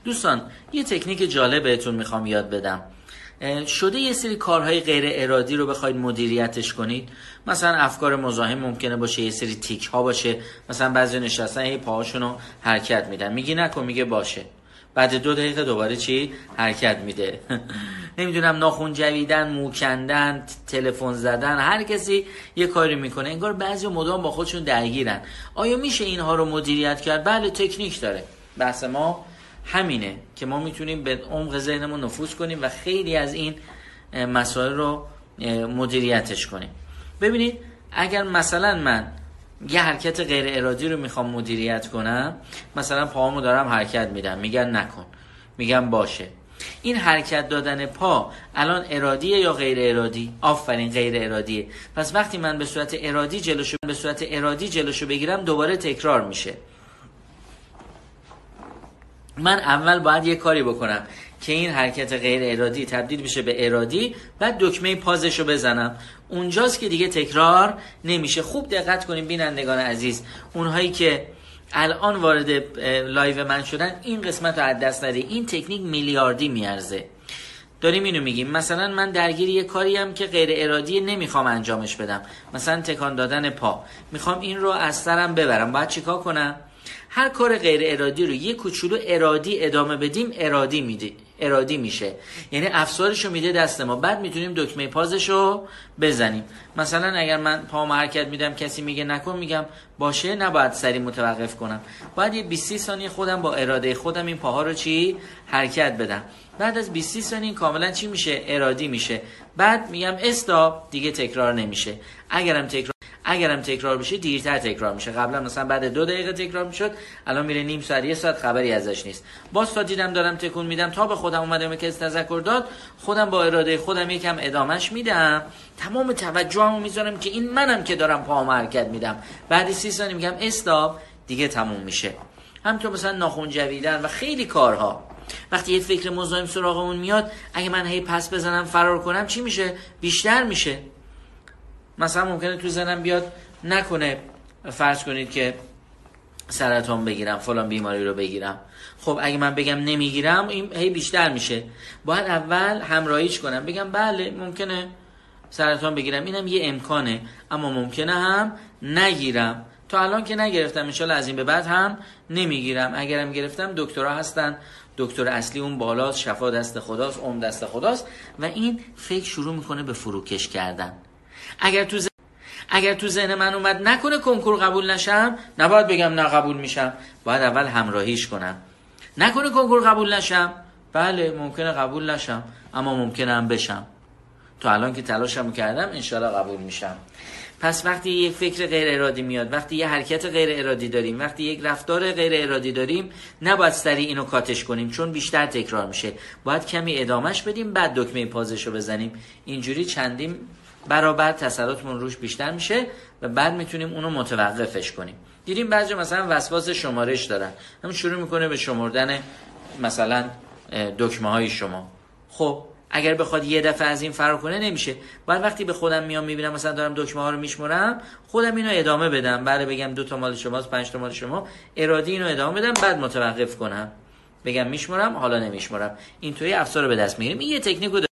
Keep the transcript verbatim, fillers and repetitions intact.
دوستان یه تکنیک جالب بهتون میخوام یاد بدم. شده یه سری کارهای غیر ارادی رو بخواید مدیریتش کنید، مثلا افکار مزاحم ممکنه باشه، یه سری تیک ها باشه، مثلا بعضی نشستن هی پاهاشون رو حرکت میدن، میگی نکن، میگه باشه، بعد دو دقیقه دوباره چی حرکت میده. نمیدونم ناخن جویدن، مو کندن، تلفن زدن، هر کسی یه کاری میکنه، انگار بعضی مدام با خودشون درگیرن. آیا میشه اینها رو مدیریت کرد؟ بله، تکنیک داره. بحث ما همینه که ما میتونیم به عمق ذهنمون نفوذ کنیم و خیلی از این مسائل رو مدیریتش کنیم. ببینید اگر مثلا من یه حرکت غیر ارادی رو میخوام مدیریت کنم، مثلا پاهامو دارم حرکت میدم، میگن نکن، میگم باشه. این حرکت دادن پا الان ارادیه یا غیر ارادی؟ آفرین، غیر ارادیه. پس وقتی من به صورت ارادی جلوشو به صورت ارادی جلوشو بگیرم، دوباره تکرار میشه. من اول باید یه کاری بکنم که این حرکت غیر ارادی تبدیل بشه به ارادی، بعد دکمه پازشو بزنم. اونجاست که دیگه تکرار نمیشه. خوب دقت کنیم بینندگان عزیز، اونهایی که الان وارد لایو من شدن، این قسمت رو از دست ندید. این تکنیک میلیاردی میارزه. داریم اینو میگیم، مثلا من درگیر یه کاری ام که غیر ارادی، نمیخوام انجامش بدم، مثلا تکان دادن پا، میخوام این رو از سرم ببرم، باید چیکار کنم؟ هر کار غیر ارادی رو یه کوچولو ارادی ادامه بدیم، ارادی میده، ارادی میشه، یعنی افسارشو میده دست ما، بعد میتونیم دکمه پازشو بزنیم. مثلا اگر من پامو حرکت میدم، کسی میگه نکن، میگم باشه، نباید سری متوقف کنم، باید یه بیست ثانیه خودم با اراده خودم این پاها رو چی حرکت بدم. بعد از بیست ثانیه کاملا چی میشه؟ ارادی میشه. بعد میگم استاپ، دیگه تکرار نمیشه. اگرم تکرار اگرم تکرار بشه دیرتر تکرار میشه. قبلا مثلا بعد دو دقیقه تکرار میشد، الان میره نیم ساعت، یه ساعت، خبری ازش نیست. باز تا دیدم دارم تکون میدم، تا به خودم اومدم که تذکر داد، خودم با اراده خودم یکم ادامش میدم، تمام توجهمو میذارم که این منم که دارم پاهامو حرکت میدم. بعد سی ثانیه میگم استاپ، دیگه تموم میشه. همینطور مثلا ناخن جویدن و خیلی کارها. وقتی یه فکر مزاحم سراغمون میاد، اگه من هی پس بزنم فرار کنم، چی میشه؟ بیشتر میشه. مثلا ممکنه تو ذهنم بیاد نکنه فرض کنید که سرطان بگیرم، فلان بیماری رو بگیرم. خب اگه من بگم نمیگیرم، این هی بیشتر میشه. باید اول همراهیش کنم، بگم بله ممکنه سرطان بگیرم، اینم یه امکانه، اما ممکنه هم نگیرم. تا الان که نگرفتم، انشالله از این به بعد هم نمیگیرم. اگرم گرفتم، دکترها هستن، دکتر اصلی اون بالاست، شفا دست خداست، عمر دست خداست، و این فکر شروع میکنه به فروکش کردن. اگر تو ذهن اگر تو ذهن من اومد نکنه کنکور قبول نشم، نباید بگم نه قبول میشم، باید اول همراهیش کنم. نکنه کنکور قبول نشم، بله ممکنه قبول نشم، اما ممکنه هم بشم. تو الان که تلاشمو کردم، انشالله قبول میشم. پس وقتی یک فکر غیر ارادی میاد، وقتی یه حرکت غیر ارادی داریم، وقتی یک رفتار غیر ارادی داریم، نباید سریع اینو کاتش کنیم، چون بیشتر تکرار میشه. باید کمی ادامش بدیم، بعد دکمه پازشو بزنیم. اینجوری چندین برابر تسلطمون روش بیشتر میشه و بعد میتونیم اونو متوقفش کنیم. دیدیم بعضی مثلا وسواس شمارش دارن، هم شروع میکنه به شمردن مثلا دکمه های شما. خب اگر بخواد یه دفعه از این فرار کنه نمیشه. بعد وقتی به خودم میام میبینم مثلا دارم دکمه ها رو میشمرم، خودم اینو ادامه بدم. بله بگم دو تا مال شماست، پنج تا مال شما، ارادی اینو ادامه بدم، بعد متوقف کنم، بگم میشمرم، حالا نمیشمرم. اینطوری افسار رو به دست میگیریم. این یه تکنیک